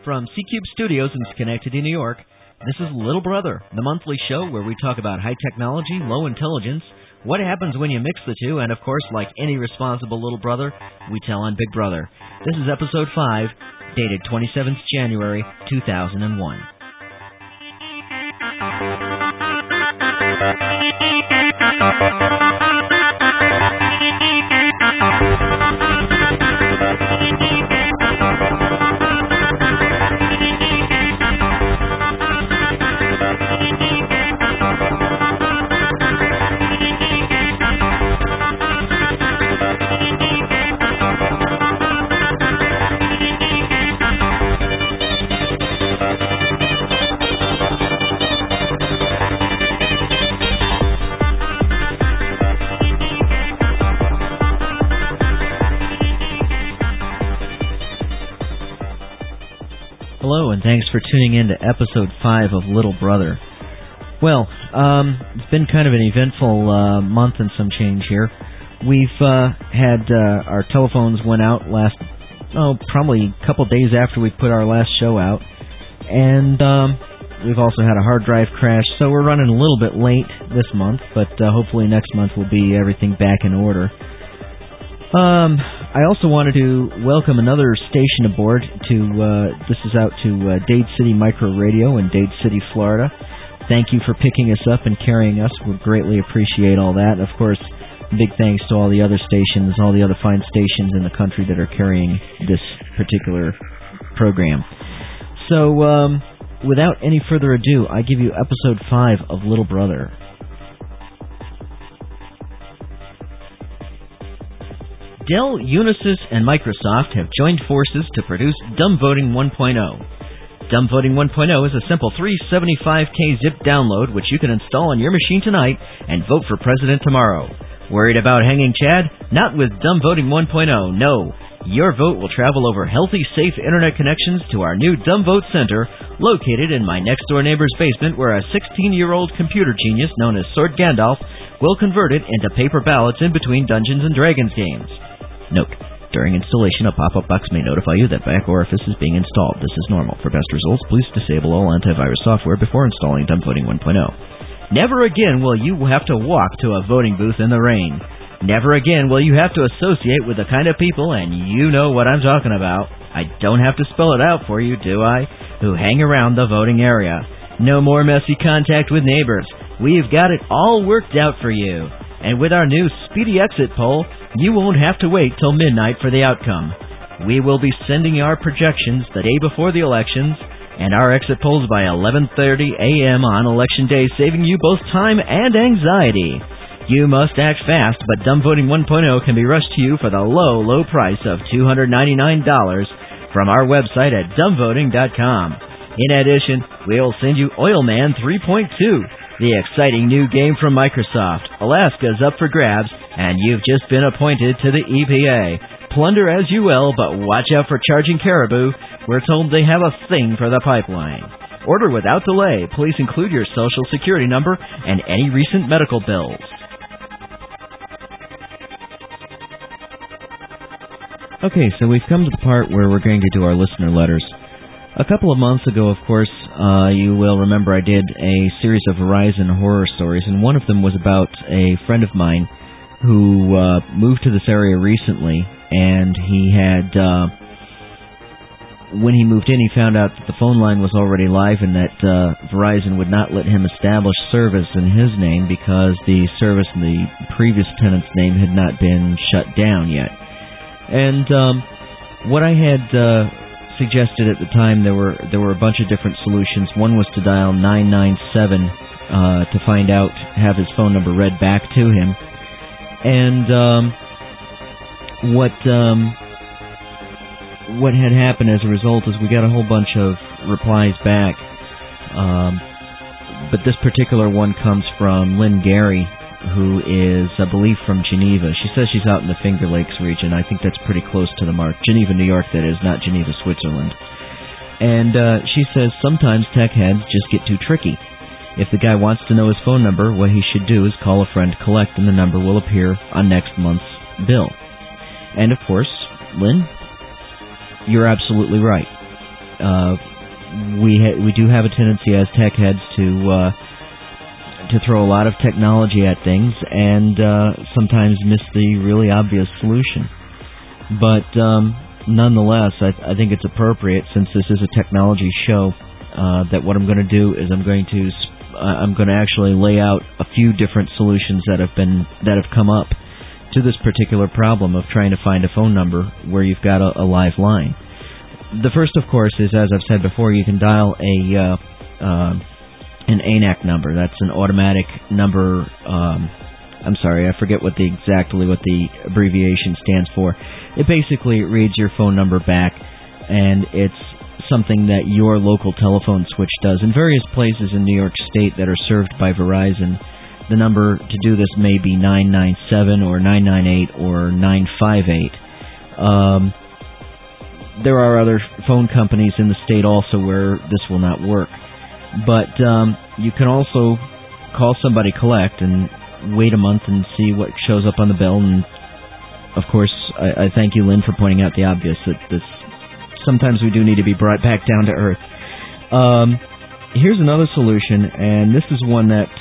From C-Cube Studios in Schenectady, New York, this is Little Brother, the monthly show where we talk about high technology, low intelligence, what happens when you mix the two, and of course, like any responsible little brother, we tell on Big Brother. This is episode 5, dated 27th January, 2001. Hello, and thanks for tuning in to episode 5 of Little Brother. Well, it's been kind of an eventful month and some change here. We've had our telephones went out probably a couple days after we put our last show out, and we've also had a hard drive crash, so we're running a little bit late this month, but hopefully next month will be everything back in order. I also wanted to welcome another station aboard. This is out to Dade City Micro Radio in Dade City, Florida. Thank you for picking us up and carrying us. We greatly appreciate all that. And of course, big thanks to all the other stations, all the other fine stations in the country that are carrying this particular program. So, without any further ado, I give you episode 5 of Little Brother. Dell, Unisys, and Microsoft have joined forces to produce Dumb Voting 1.0. Dumb Voting 1.0 is a simple 375K zip download which you can install on your machine tonight and vote for president tomorrow. Worried about hanging Chad? Not with Dumb Voting 1.0, no. Your vote will travel over healthy, safe internet connections to our new Dumb Vote Center located in my next-door neighbor's basement where a 16-year-old computer genius known as Sword Gandalf will convert it into paper ballots in between Dungeons & Dragons games. Note, during installation, a pop-up box may notify you that back orifice is being installed. This is normal. For best results, please disable all antivirus software before installing Dumb Voting 1.0. Never again will you have to walk to a voting booth in the rain. Never again will you have to associate with the kind of people, and you know what I'm talking about. I don't have to spell it out for you, do I? Who hang around the voting area. No more messy contact with neighbors. We've got it all worked out for you. And with our new Speedy Exit poll, you won't have to wait till midnight for the outcome. We will be sending our projections the day before the elections and our exit polls by 11:30 a.m. on Election Day, saving you both time and anxiety. You must act fast, but Dumb Voting 1.0 can be rushed to you for the low, low price of $299 from our website at dumbvoting.com. In addition, we'll send you Oilman 3.2, the exciting new game from Microsoft. Alaska's up for grabs, and you've just been appointed to the EPA. Plunder as you will, but watch out for Charging Caribou. We're told they have a thing for the pipeline. Order without delay. Please include your Social Security number and any recent medical bills. Okay, so we've come to the part where we're going to do our listener letters. A couple of months ago, of course, you will remember I did a series of Verizon horror stories, and one of them was about a friend of mine who moved to this area recently, and he had, when he moved in, he found out that the phone line was already live and that Verizon would not let him establish service in his name because the service in the previous tenant's name had not been shut down yet. And what I had suggested at the time, there were a bunch of different solutions. One was to dial 997 to find out, have his phone number read back to him. And what had happened as a result is we got a whole bunch of replies back. But this particular one comes from Lynn Gary, who is, I believe, from Geneva. She says she's out in the Finger Lakes region. I think that's pretty close to the mark. Geneva, New York, that is, not Geneva, Switzerland. And she says sometimes tech heads just get too tricky. If the guy wants to know his phone number, what he should do is call a friend, collect, and the number will appear on next month's bill. And, of course, Lynn, you're absolutely right. we do have a tendency as tech heads to throw a lot of technology at things and sometimes miss the really obvious solution. But nonetheless, I think it's appropriate, since this is a technology show, that what I'm going to do is I'm going to actually lay out a few different solutions that have come up to this particular problem of trying to find a phone number where you've got a live line. The first, of course, is, as I've said before, you can dial an ANAC number. That's an automatic number. I'm sorry, I forget exactly what the abbreviation stands for. It basically reads your phone number back, and it's something that your local telephone switch does. In various places in New York State that are served by Verizon, the number to do this may be 997 or 998 or 958. There are other phone companies in the state also where this will not work. But you can also call somebody collect and wait a month and see what shows up on the bill. And, of course, I thank you, Lynn, for pointing out the obvious, that sometimes we do need to be brought back down to earth. Here's another solution, and this is one that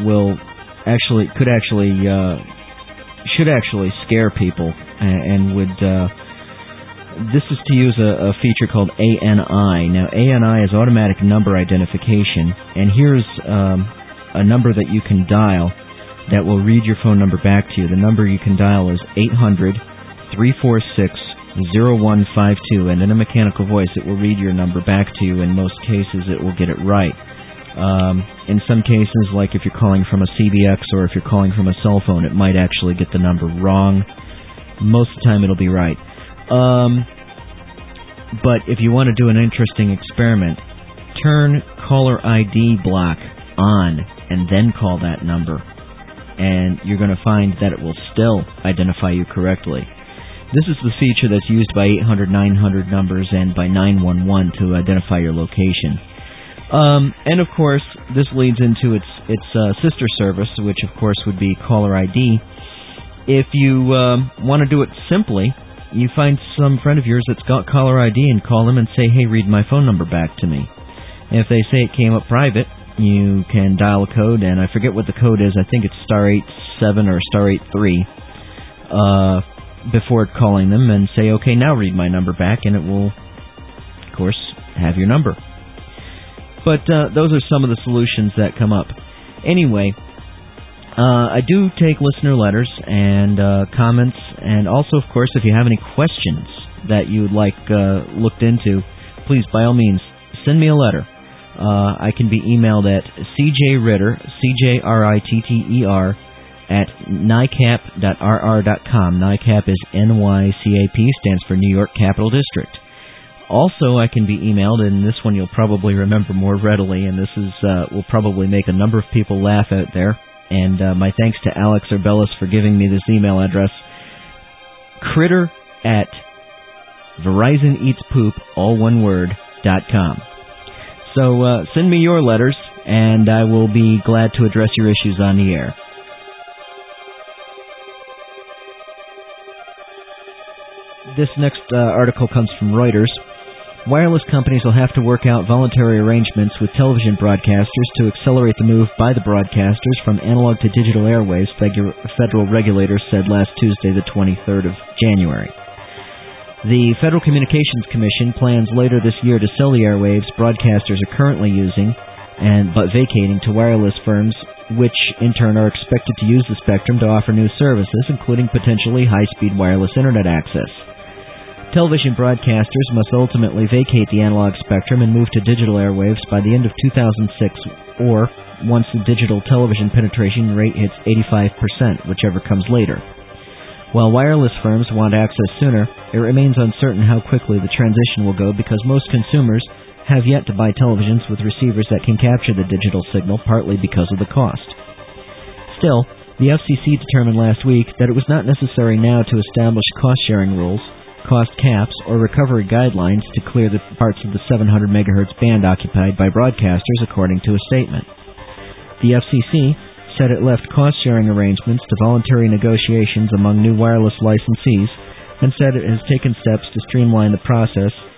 should actually scare people, and would. This is to use a feature called ANI. Now, ANI is automatic number identification, and here's a number that you can dial that will read your phone number back to you. The number you can dial is 800-346-0152, and in a mechanical voice, it will read your number back to you. In most cases, it will get it right. In some cases, like if you're calling from a CBX or if you're calling from a cell phone, it might actually get the number wrong. Most of the time, it'll be right. But if you want to do an interesting experiment, turn caller ID block on and then call that number, and you're going to find that it will still identify you correctly. This is the feature that's used by 800-900 numbers and by 911 to identify your location. And of course, this leads into its sister service, which of course would be caller ID. If you want to do it simply, you find some friend of yours that's got caller ID and call them and say, hey, read my phone number back to me. And if they say it came up private, you can dial a code, and I forget what the code is. I think it's *87 or *83 before calling them, and say, okay, now read my number back, and it will, of course, have your number. But those are some of the solutions that come up. Anyway, I do take listener letters and comments, and also, of course, if you have any questions that you would like looked into, please, by all means, send me a letter. I can be emailed at cjritter, CJRITTER, at NYCAP.RR.com. NYCAP is NYCAP, stands for New York Capital District. Also, I can be emailed, and this one you'll probably remember more readily, and this is will probably make a number of people laugh out there. And my thanks to Alex Urbellis for giving me this email address, critter@VerizonEatsPoop, all one word, .com. So send me your letters, and I will be glad to address your issues on the air. This next article comes from Reuters. Wireless companies will have to work out voluntary arrangements with television broadcasters to accelerate the move by the broadcasters from analog to digital airwaves, federal regulators said last Tuesday, the 23rd of January. The Federal Communications Commission plans later this year to sell the airwaves broadcasters are currently using, but vacating, to wireless firms, which in turn are expected to use the spectrum to offer new services, including potentially high-speed wireless Internet access. Television broadcasters must ultimately vacate the analog spectrum and move to digital airwaves by the end of 2006, or once the digital television penetration rate hits 85%, whichever comes later. While wireless firms want access sooner, it remains uncertain how quickly the transition will go because most consumers have yet to buy televisions with receivers that can capture the digital signal, partly because of the cost. Still, the FCC determined last week that it was not necessary now to establish cost-sharing rules, cost caps, or recovery guidelines to clear the parts of the 700 MHz band occupied by broadcasters, according to a statement. The FCC said it left cost-sharing arrangements to voluntary negotiations among new wireless licensees and said it has taken steps to streamline the process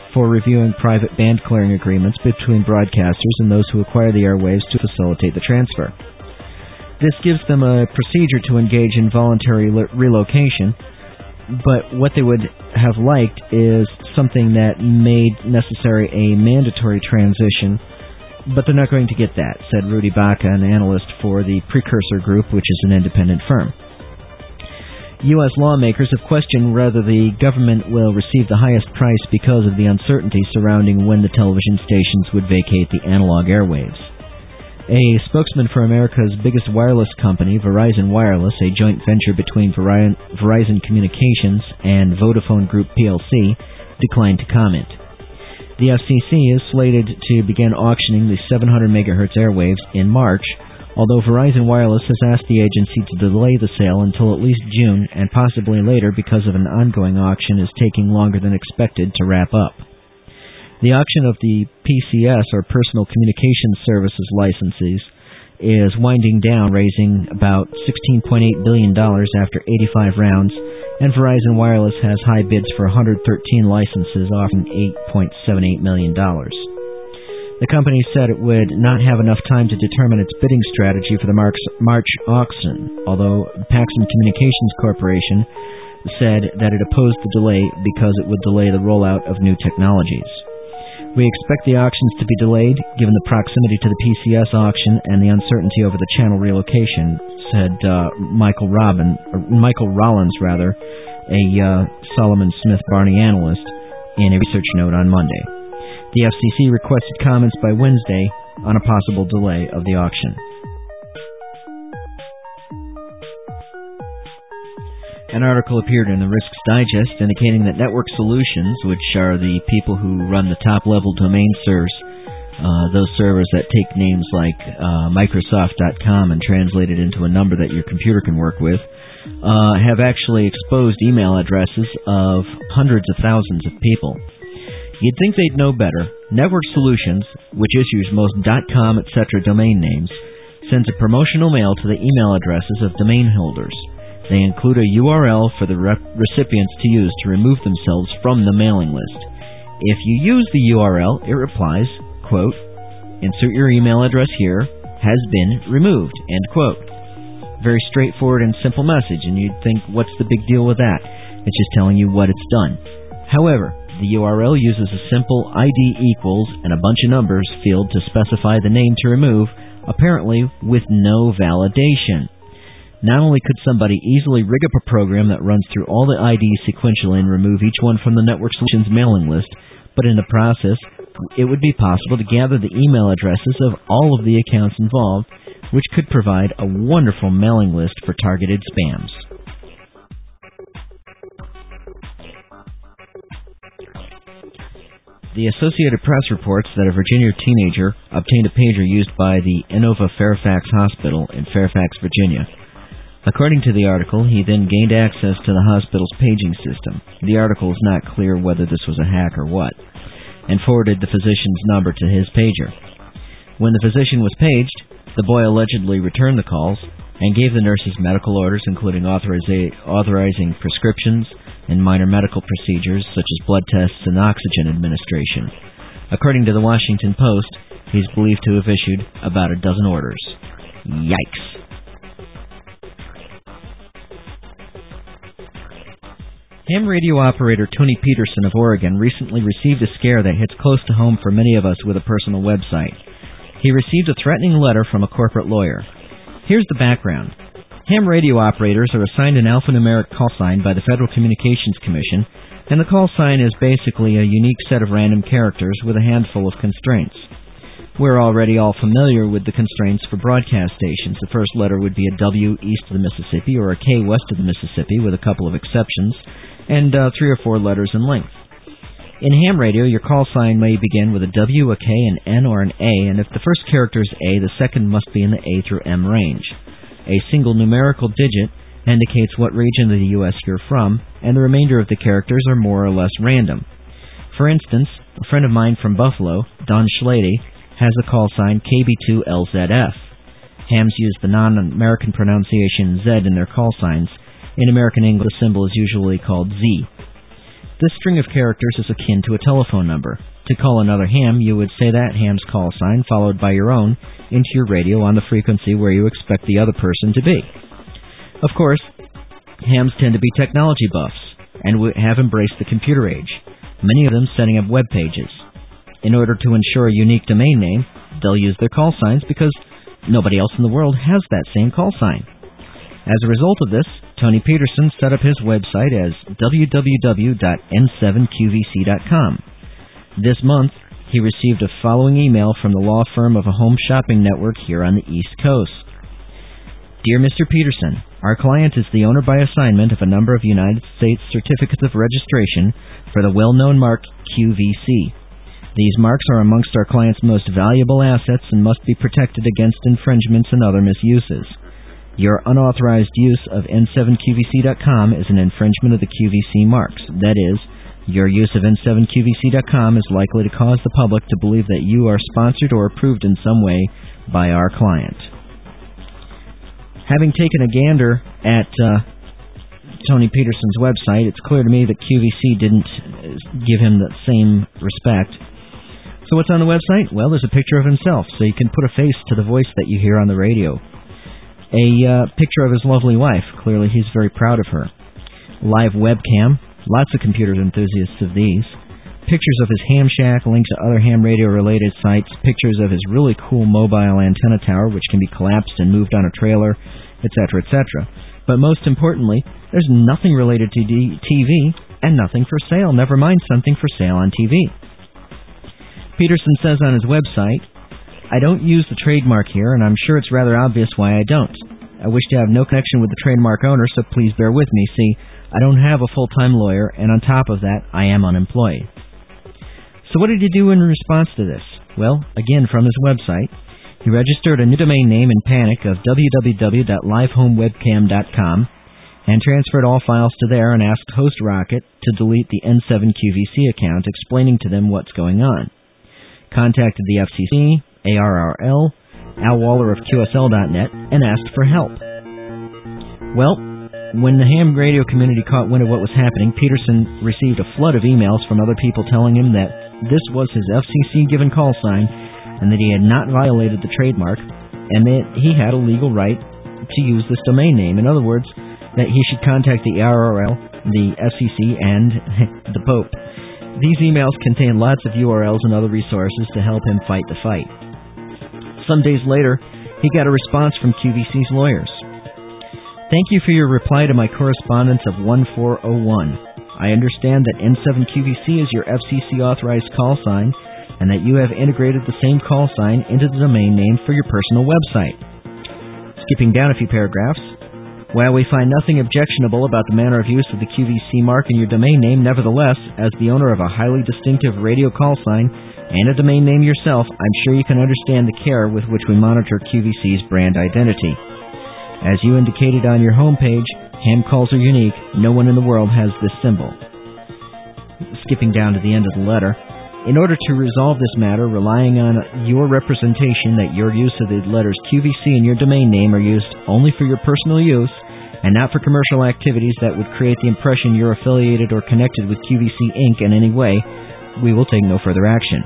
for reviewing private band clearing agreements between broadcasters and those who acquire the airwaves to facilitate the transfer. This gives them a procedure to engage in voluntary relocation, but what they would have liked is something that made necessary a mandatory transition, but they're not going to get that, said Rudy Baca, an analyst for the Precursor Group, which is an independent firm. U.S. lawmakers have questioned whether the government will receive the highest price because of the uncertainty surrounding when the television stations would vacate the analog airwaves. A spokesman for America's biggest wireless company, Verizon Wireless, a joint venture between Verizon Communications and Vodafone Group plc, declined to comment. The FCC is slated to begin auctioning the 700 MHz airwaves in March, although Verizon Wireless has asked the agency to delay the sale until at least June and possibly later because of an ongoing auction is taking longer than expected to wrap up. The auction of the PCS, or Personal Communications Services licenses, is winding down, raising about $16.8 billion after 85 rounds, and Verizon Wireless has high bids for 113 licenses, offering $8.78 million. The company said it would not have enough time to determine its bidding strategy for the March auction, although Paxson Communications Corporation said that it opposed the delay because it would delay the rollout of new technologies. We expect the auctions to be delayed, given the proximity to the PCS auction and the uncertainty over the channel relocation, said Michael Rollins, a Solomon Smith Barney analyst, in a research note on Monday. The FCC requested comments by Wednesday on a possible delay of the auction. An article appeared in the Risks Digest indicating that Network Solutions, which are the people who run the top-level domain servers, those servers that take names like Microsoft.com and translate it into a number that your computer can work with, have actually exposed email addresses of hundreds of thousands of people. You'd think they'd know better. Network Solutions, which issues most .com, etc. domain names, sends a promotional mail to the email addresses of domain holders. They include a URL for the recipients to use to remove themselves from the mailing list. If you use the URL, it replies, quote, "Insert your email address here, has been removed," end quote. Very straightforward and simple message, and you'd think, what's the big deal with that? It's just telling you what it's done. However, the URL uses a simple ID equals and a bunch of numbers field to specify the name to remove, apparently with no validation. Not only could somebody easily rig up a program that runs through all the IDs sequentially and remove each one from the Network Solutions mailing list, but in the process, it would be possible to gather the email addresses of all of the accounts involved, which could provide a wonderful mailing list for targeted spams. The Associated Press reports that a Virginia teenager obtained a pager used by the Inova Fairfax Hospital in Fairfax, Virginia. According to the article, he then gained access to the hospital's paging system. The article is not clear whether this was a hack or what, and forwarded the physician's number to his pager. When the physician was paged, the boy allegedly returned the calls and gave the nurses medical orders, including authorizing prescriptions and minor medical procedures such as blood tests and oxygen administration. According to the Washington Post, he's believed to have issued about a dozen orders. Yikes. Ham radio operator Tony Peterson of Oregon recently received a scare that hits close to home for many of us with a personal website. He received a threatening letter from a corporate lawyer. Here's the background. Ham radio operators are assigned an alphanumeric call sign by the Federal Communications Commission, and the call sign is basically a unique set of random characters with a handful of constraints. We're already all familiar with the constraints for broadcast stations. The first letter would be a W east of the Mississippi or a K west of the Mississippi, with a couple of exceptions, and 3 or 4 letters in length. In ham radio, your call sign may begin with a W, a K, an N, or an A, and if the first character is A, the second must be in the A through M range. A single numerical digit indicates what region of the U.S. you're from, and the remainder of the characters are more or less random. For instance, a friend of mine from Buffalo, Don Schlady, has the call sign KB2LZF. Hams use the non-American pronunciation Z in their call signs. In American English, the symbol is usually called Z. This string of characters is akin to a telephone number. To call another ham, you would say that ham's call sign followed by your own into your radio on the frequency where you expect the other person to be. Of course, hams tend to be technology buffs and have embraced the computer age, many of them setting up web pages. In order to ensure a unique domain name, they'll use their call signs because nobody else in the world has that same call sign. As a result of this, Tony Peterson set up his website as www.n7qvc.com. This month, he received a following email from the law firm of a home shopping network here on the East Coast. Dear Mr. Peterson, our client is the owner by assignment of a number of United States certificates of registration for the well-known mark QVC. These marks are amongst our client's most valuable assets and must be protected against infringements and other misuses. Your unauthorized use of N7QVC.com is an infringement of the QVC marks. That is, your use of N7QVC.com is likely to cause the public to believe that you are sponsored or approved in some way by our client. Having taken a gander at Tony Peterson's website, it's clear to me that QVC didn't give him the same respect. So what's on the website? Well, there's a picture of himself, so you can put a face to the voice that you hear on the radio. A picture of his lovely wife. Clearly, he's very proud of her. Live webcam. Lots of computer enthusiasts of these. Pictures of his ham shack, links to other ham radio-related sites, pictures of his really cool mobile antenna tower, which can be collapsed and moved on a trailer, etc., etc. But most importantly, there's nothing related to TV and nothing for sale, never mind something for sale on TV. Peterson says on his website, I don't use the trademark here, and I'm sure it's rather obvious why I don't. I wish to have no connection with the trademark owner, so please bear with me. See, I don't have a full-time lawyer, and on top of that, I am unemployed. So what did he do in response to this? Well, again, from his website, he registered a new domain name in panic of www.livehomewebcam.com and transferred all files to there and asked HostRocket to delete the N7QVC account, explaining to them what's going on. Contacted the FCC, ARRL, Al Waller of QSL.net, and asked for help. Well, when the ham radio community caught wind of what was happening, Peterson received a flood of emails from other people telling him that this was his FCC-given call sign and that he had not violated the trademark and that he had a legal right to use this domain name. In other words, that he should contact the ARRL, the FCC, and the Pope. These emails contain lots of URLs and other resources to help him fight the fight. Some days later, he got a response from QVC's lawyers. Thank you for your reply to my correspondence of 1401. I understand that N7QVC is your FCC-authorized call sign and that you have integrated the same call sign into the domain name for your personal website. Skipping down a few paragraphs, while we find nothing objectionable about the manner of use of the QVC mark in your domain name, nevertheless, as the owner of a highly distinctive radio call sign and a domain name yourself, I'm sure you can understand the care with which we monitor QVC's brand identity. As you indicated on your homepage, ham calls are unique. No one in the world has this symbol. Skipping down to the end of the letter, in order to resolve this matter, relying on your representation that your use of the letters QVC in your domain name are used only for your personal use and not for commercial activities that would create the impression you're affiliated or connected with QVC Inc. in any way, we will take no further action.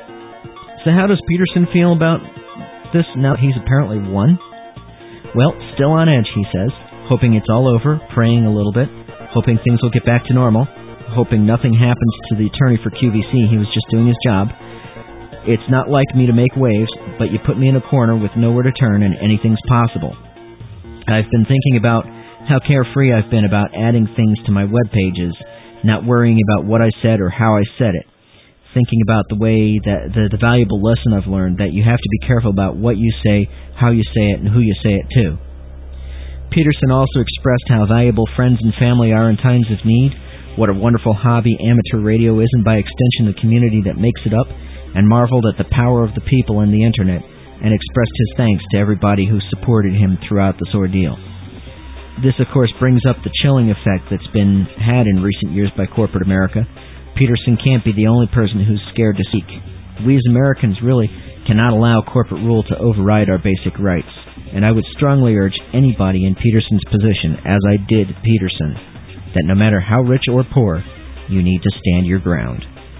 So how does Peterson feel about this now that he's apparently won? Well, still on edge, he says, hoping it's all over, praying a little bit, hoping things will get back to normal, hoping nothing happens to the attorney for QVC. He was just doing his job. It's not like me to make waves, but you put me in a corner with nowhere to turn and anything's possible. I've been thinking about how carefree I've been about adding things to my web pages, not worrying about what I said or how I said it, thinking about the way that the valuable lesson I've learned that you have to be careful about what you say, how you say it, and who you say it to. Peterson also expressed how valuable friends and family are in times of need, what a wonderful hobby amateur radio is, and by extension the community that makes it up, and marveled at the power of the people in the Internet, and expressed his thanks to everybody who supported him throughout this ordeal. This, of course, brings up the chilling effect that's been had in recent years by corporate America. Peterson can't be the only person who's scared to speak. We as Americans really cannot allow corporate rule to override our basic rights, and I would strongly urge anybody in Peterson's position, as I did Peterson, that no matter how rich or poor, you need to stand your ground.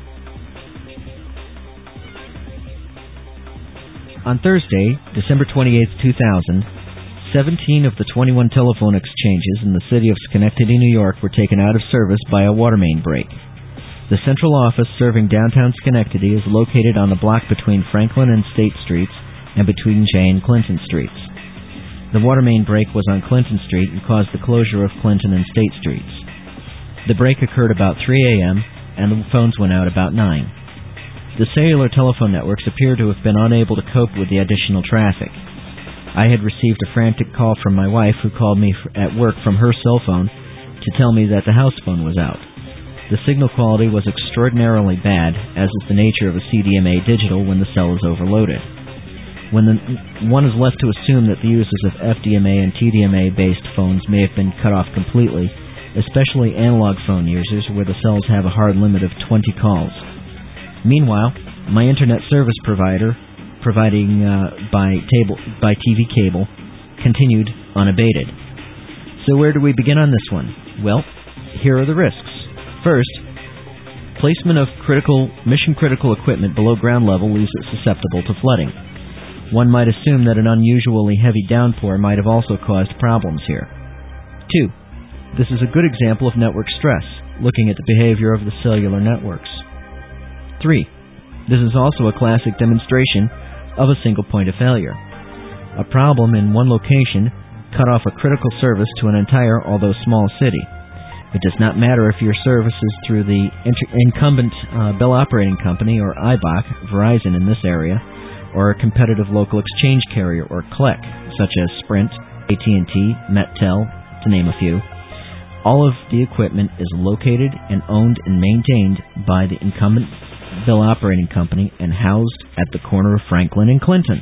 On Thursday, December 28, 2000, 17 of the 21 telephone exchanges in the city of Schenectady, New York were taken out of service by a water main break. The central office serving downtown Schenectady is located on the block between Franklin and State Streets and between Jay and Clinton Streets. The water main break was on Clinton Street and caused the closure of Clinton and State Streets. The break occurred about 3 a.m., and the phones went out about 9. The cellular telephone networks appear to have been unable to cope with the additional traffic. I had received a frantic call from my wife, who called me at work from her cell phone to tell me that the house phone was out. The signal quality was extraordinarily bad, as is the nature of a CDMA digital when the cell is overloaded. One is left to assume that the uses of FDMA and TDMA-based phones may have been cut off completely, especially analog phone users where the cells have a hard limit of 20 calls. Meanwhile, my internet service provider, providing by TV cable, continued unabated. So where do we begin on this one? Well, here are the risks. First, placement of mission-critical equipment below ground level leaves it susceptible to flooding. One might assume that an unusually heavy downpour might have also caused problems here. 2. This is a good example of network stress, looking at the behavior of the cellular networks. 3. This is also a classic demonstration of a single point of failure. A problem in one location cut off a critical service to an entire, although small, city. It does not matter if your service is through the incumbent Bell Operating Company, or IBOC, Verizon in this area, or a competitive local exchange carrier, or CLEC, such as Sprint, AT&T, Mettel, to name a few. All of the equipment is located and owned and maintained by the incumbent Bell Operating Company and housed at the corner of Franklin and Clinton.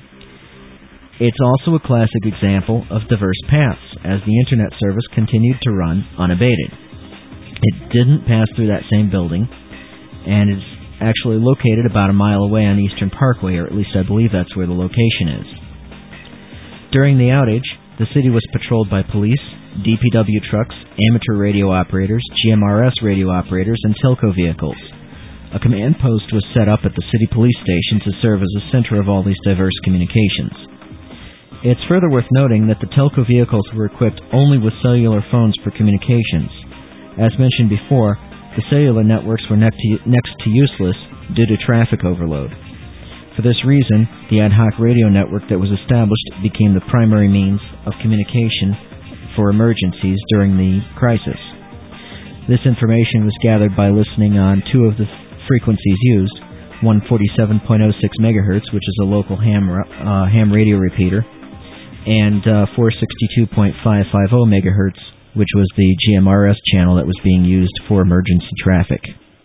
It's also a classic example of diverse paths, as the internet service continued to run unabated. It didn't pass through that same building, and it's actually located about a mile away on Eastern Parkway, or at least I believe that's where the location is. During the outage, the city was patrolled by police, DPW trucks, amateur radio operators, GMRS radio operators, and telco vehicles. A command post was set up at the city police station to serve as a center of all these diverse communications. It's further worth noting that the telco vehicles were equipped only with cellular phones for communications. As mentioned before, the cellular networks were next to useless due to traffic overload. For this reason, the ad hoc radio network that was established became the primary means of communication for emergencies during the crisis. This information was gathered by listening on two of the frequencies used, 147.06 MHz, which is a local ham radio repeater, and 462.550 MHz, which was the GMRS channel that was being used for emergency traffic.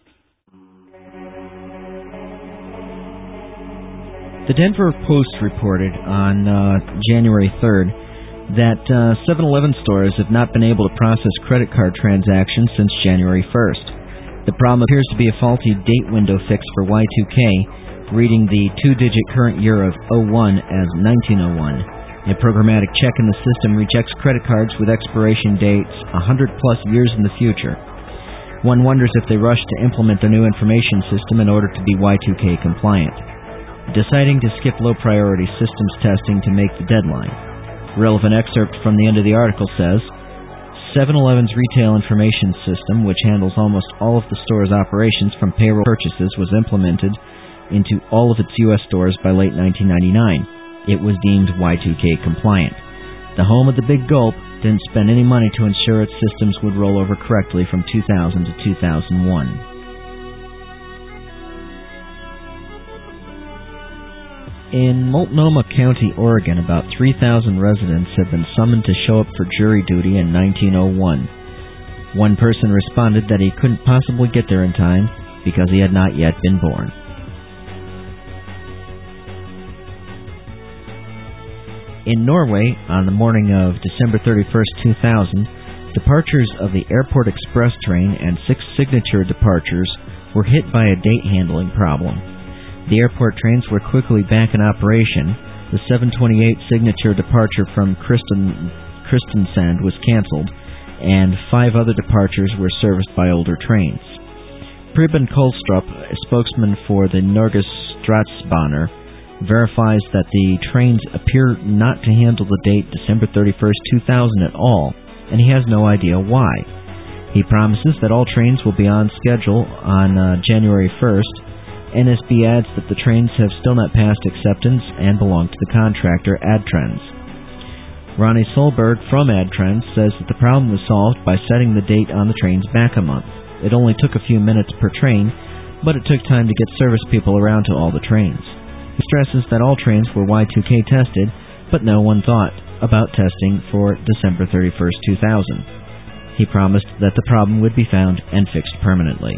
The Denver Post reported on January 3rd that 7-Eleven stores have not been able to process credit card transactions since January 1st. The problem appears to be a faulty date window fix for Y2K, reading the two-digit current year of 01 as 1901. A programmatic check in the system rejects credit cards with expiration dates 100-plus years in the future. One wonders if they rushed to implement the new information system in order to be Y2K compliant, deciding to skip low-priority systems testing to make the deadline. Relevant excerpt from the end of the article says, 7-Eleven's retail information system, which handles almost all of the store's operations from payroll purchases, was implemented into all of its U.S. stores by late 1999. It was deemed Y2K compliant. The home of the Big Gulp didn't spend any money to ensure its systems would roll over correctly from 2000 to 2001. In Multnomah County, Oregon, about 3,000 residents have been summoned to show up for jury duty in 1901. One person responded that he couldn't possibly get there in time because he had not yet been born. In Norway, on the morning of December 31st, 2000, departures of the Airport Express train and 6 signature departures were hit by a date handling problem. The airport trains were quickly back in operation. The 7:28 signature departure from Kristiansand was canceled, and 5 other departures were serviced by older trains. Preben Kolstrup, a spokesman for the Norges Statsbaner, verifies that the trains appear not to handle the date December 31st, 2000 at all, and he has no idea why. He promises that all trains will be on schedule on January 1st. NSB adds that the trains have still not passed acceptance and belong to the contractor Adtrans. Ronnie Solberg from Adtrans says that the problem was solved by setting the date on the trains back a month. It only took a few minutes per train, but it took time to get service people around to all the trains. He stresses that all trains were Y2K tested, but no one thought about testing for December 31st, 2000. He promised that the problem would be found and fixed permanently.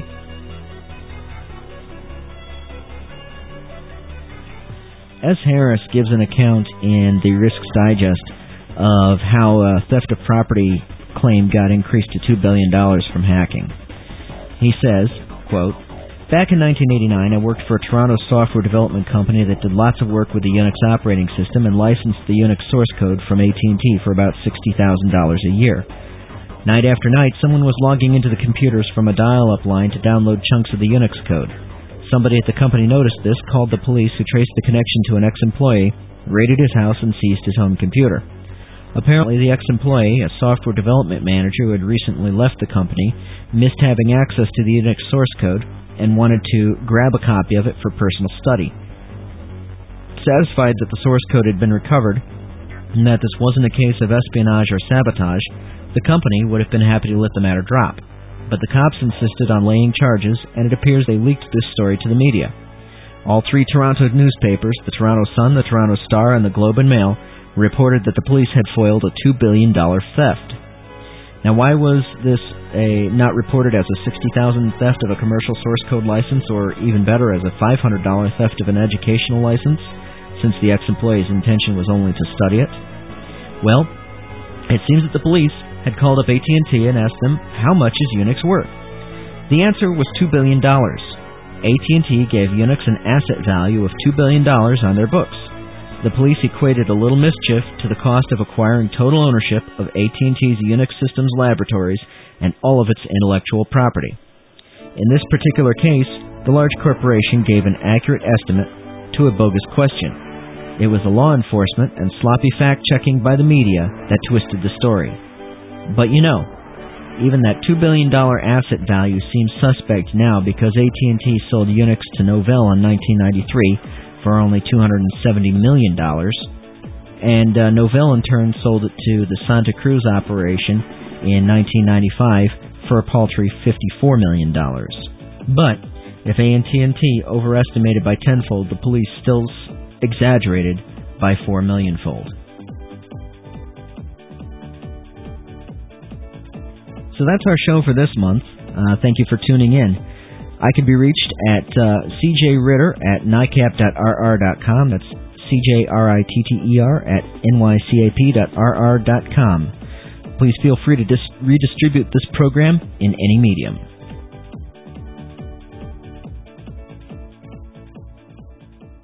S. Harris gives an account in the Risks Digest of how a theft of property claim got increased to $2 billion from hacking. He says, quote, "Back in 1989, I worked for a Toronto software development company that did lots of work with the Unix operating system and licensed the Unix source code from AT&T for about $60,000 a year. Night after night, someone was logging into the computers from a dial-up line to download chunks of the Unix code. Somebody at the company noticed this, called the police, who traced the connection to an ex-employee, raided his house, and seized his home computer. Apparently, the ex-employee, a software development manager who had recently left the company, missed having access to the Unix source code and wanted to grab a copy of it for personal study. Satisfied that the source code had been recovered and that this wasn't a case of espionage or sabotage, the company would have been happy to let the matter drop. But the cops insisted on laying charges, and it appears they leaked this story to the media. All three Toronto newspapers, the Toronto Sun, the Toronto Star, and the Globe and Mail, reported that the police had foiled a $2 billion theft. Now, why was this not reported as a $60,000 theft of a commercial source code license, or even better, as a $500 theft of an educational license, since the ex-employee's intention was only to study it? Well, it seems that the police had called up AT&T and asked them, how much is Unix worth? The answer was $2 billion. AT&T gave Unix an asset value of $2 billion on their books. The police equated a little mischief to the cost of acquiring total ownership of AT&T's Unix Systems Laboratories and all of its intellectual property. In this particular case, the large corporation gave an accurate estimate to a bogus question. It was the law enforcement and sloppy fact-checking by the media that twisted the story. But you know, even that $2 billion asset value seems suspect now because AT&T sold Unix to Novell in 1993 for only $270 million, and Novell in turn sold it to the Santa Cruz operation in 1995 for a paltry $54 million. But if AT&T overestimated by tenfold, the police still exaggerated by 4 millionfold. So that's our show for this month. Thank you for tuning in. I can be reached at cjritter at nycap.rr.com. That's cjritter at nycap.rr.com. Please feel free to redistribute this program in any medium.